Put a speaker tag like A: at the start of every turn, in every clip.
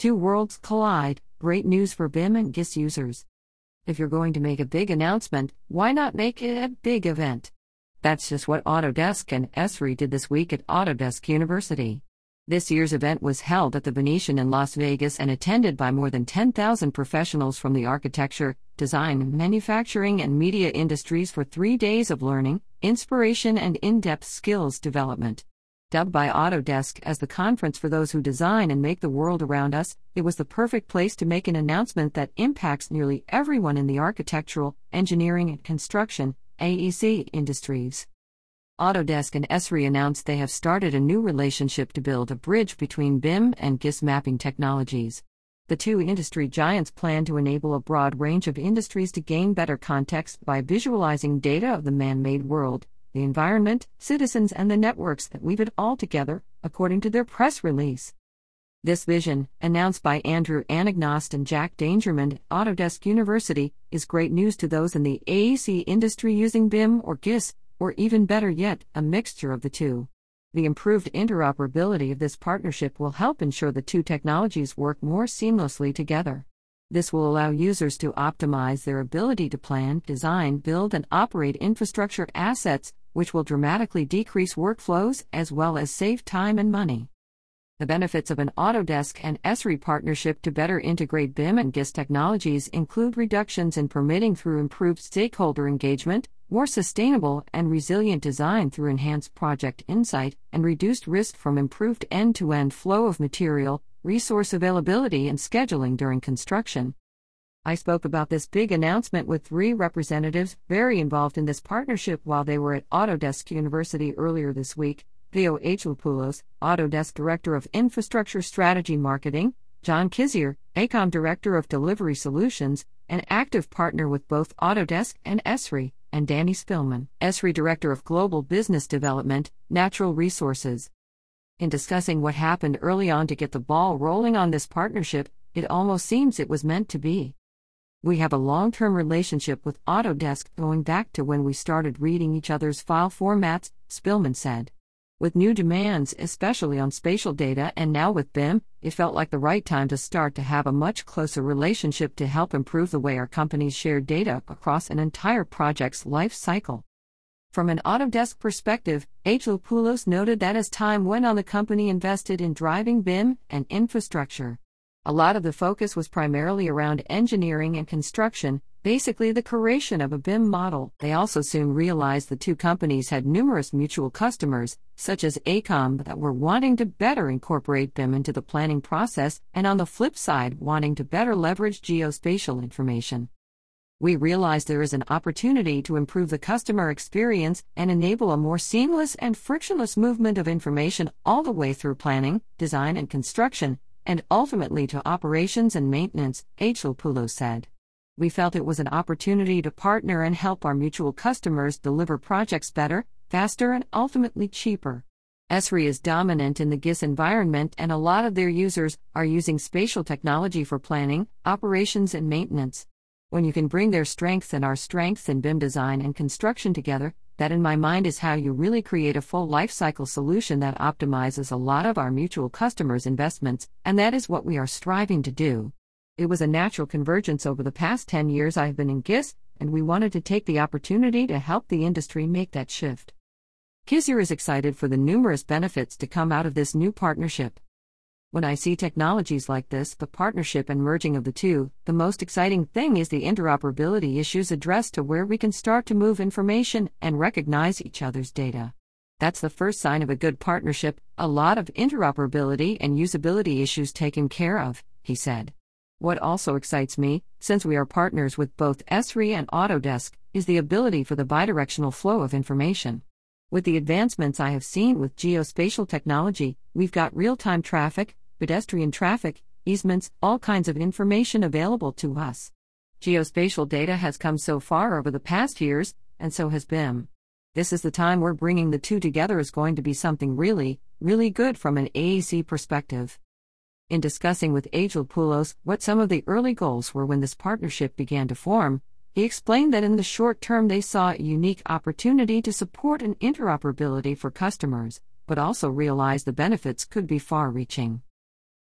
A: Two worlds collide, great news for BIM and GIS users. If you're going to make a big announcement, why not make it a big event? That's just what Autodesk and Esri did this week at Autodesk University. This year's event was held at the Venetian in Las Vegas and attended by more than 10,000 professionals from the architecture, design, manufacturing, and media industries for 3 days of learning, inspiration, and in-depth skills development. Dubbed by Autodesk as the conference for those who design and make the world around us, it was the perfect place to make an announcement that impacts nearly everyone in the architectural, engineering, and construction (AEC) industries. Autodesk and Esri announced they have started a new relationship to build a bridge between BIM and GIS mapping technologies. The two industry giants plan to enable a broad range of industries to gain better context by visualizing data of the man-made world, the environment, citizens, and the networks that weave it all together, according to their press release. This vision, announced by Andrew Anagnost and Jack Dangermond at Autodesk University, is great news to those in the AEC industry using BIM or GIS, or even better yet, a mixture of the two. The improved interoperability of this partnership will help ensure the two technologies work more seamlessly together. This will allow users to optimize their ability to plan, design, build, and operate infrastructure assets, which will dramatically decrease workflows as well as save time and money. The benefits of an Autodesk and Esri partnership to better integrate BIM and GIS technologies include reductions in permitting through improved stakeholder engagement, more sustainable and resilient design through enhanced project insight, and reduced risk from improved end-to-end flow of material, resource availability, and scheduling during construction. I spoke about this big announcement with 3 representatives very involved in this partnership while they were at Autodesk University earlier this week: Theo Achelopoulos, Autodesk Director of Infrastructure Strategy Marketing; John Kizier, AECOM Director of Delivery Solutions, an active partner with both Autodesk and Esri; and Danny Spillman, Esri Director of Global Business Development, Natural Resources. In discussing what happened early on to get the ball rolling on this partnership, it almost seems it was meant to be. We have a long-term relationship with Autodesk going back to when we started reading each other's file formats, Spillman said. With new demands, especially on spatial data, and now with BIM, it felt like the right time to start to have a much closer relationship to help improve the way our companies share data across an entire project's life cycle. From an Autodesk perspective, Achelopoulos noted that as time went on, the company invested in driving BIM and infrastructure. A lot of the focus was primarily around engineering and construction, basically the creation of a BIM model. They also soon realized the two companies had numerous mutual customers, such as AECOM, that were wanting to better incorporate BIM into the planning process, and on the flip side, wanting to better leverage geospatial information. We realized there is an opportunity to improve the customer experience and enable a more seamless and frictionless movement of information all the way through planning, design, and construction, and ultimately to operations and maintenance, Achelopoulos said. We felt it was an opportunity to partner and help our mutual customers deliver projects better, faster, and ultimately cheaper. Esri is dominant in the GIS environment, and a lot of their users are using spatial technology for planning, operations, and maintenance. When you can bring their strengths and our strengths in BIM design and construction together, that in my mind is how you really create a full lifecycle solution that optimizes a lot of our mutual customers' investments, and that is what we are striving to do. It was a natural convergence over the past 10 years I have been in GIS, and we wanted to take the opportunity to help the industry make that shift. Kizier is excited for the numerous benefits to come out of this new partnership. When I see technologies like this, the partnership and merging of the two, the most exciting thing is the interoperability issues addressed to where we can start to move information and recognize each other's data. That's the first sign of a good partnership, a lot of interoperability and usability issues taken care of, he said. What also excites me, since we are partners with both Esri and Autodesk, is the ability for the bidirectional flow of information. With the advancements I have seen with geospatial technology, we've got real-time traffic, pedestrian traffic, easements, all kinds of information available to us. Geospatial data has come so far over the past years, and so has BIM. This is the time where bringing the two together is going to be something really, really good from an AEC perspective. In discussing with Achelopoulos what some of the early goals were when this partnership began to form, he explained that in the short term they saw a unique opportunity to support an interoperability for customers, but also realized the benefits could be far-reaching.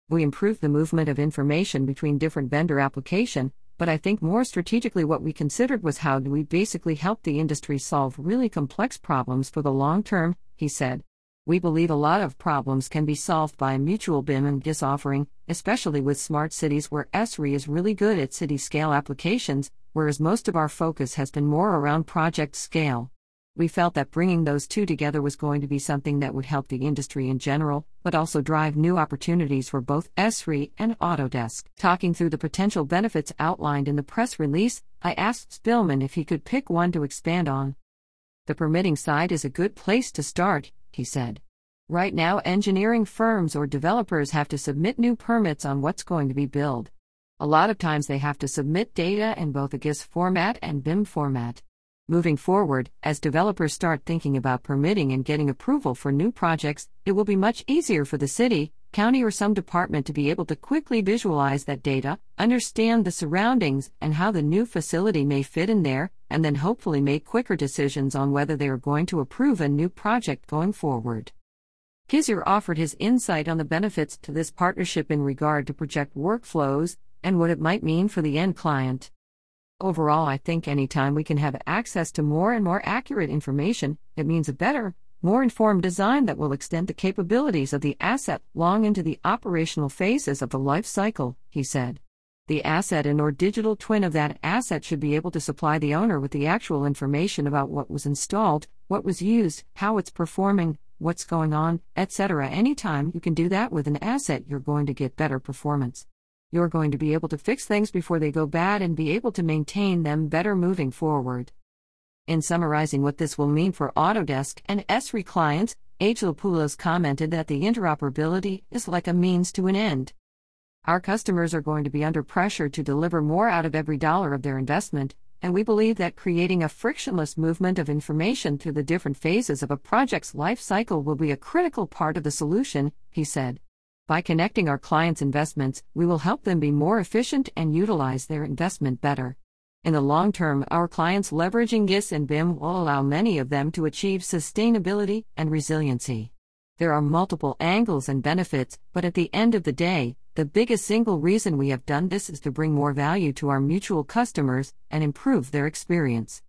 A: We improved the movement of information between different vendor applications, but I think more strategically what we considered was how do we basically help the industry solve really complex problems for the long term, he said. We believe a lot of problems can be solved by a mutual BIM and GIS offering, especially with smart cities where Esri is really good at city-scale applications, whereas most of our focus has been more around project scale. We felt that bringing those two together was going to be something that would help the industry in general, but also drive new opportunities for both Esri and Autodesk. Talking through the potential benefits outlined in the press release, I asked Spillman if he could pick one to expand on. The permitting side is a good place to start, he said. Right now, engineering firms or developers have to submit new permits on what's going to be built. A lot of times they have to submit data in both a GIS format and BIM format. Moving forward, as developers start thinking about permitting and getting approval for new projects, it will be much easier for the city, county, or some department to be able to quickly visualize that data, understand the surroundings and how the new facility may fit in there, and then hopefully make quicker decisions on whether they are going to approve a new project going forward. Gizuer offered his insight on the benefits to this partnership in regard to project workflows and what it might mean for the end client. Overall, I think anytime we can have access to more and more accurate information, it means a better, more informed design that will extend the capabilities of the asset long into the operational phases of the life cycle, he said. The asset and/or digital twin of that asset should be able to supply the owner with the actual information about what was installed, what was used, how it's performing, what's going on, etc. Anytime you can do that with an asset, you're going to get better performance. You're going to be able to fix things before they go bad and be able to maintain them better moving forward. In summarizing what this will mean for Autodesk and Esri clients, Angelopoulos commented that the interoperability is like a means to an end. Our customers are going to be under pressure to deliver more out of every dollar of their investment, and we believe that creating a frictionless movement of information through the different phases of a project's life cycle will be a critical part of the solution, he said. By connecting our clients' investments, we will help them be more efficient and utilize their investment better. In the long term, our clients leveraging GIS and BIM will allow many of them to achieve sustainability and resiliency. There are multiple angles and benefits, but at the end of the day, the biggest single reason we have done this is to bring more value to our mutual customers and improve their experience.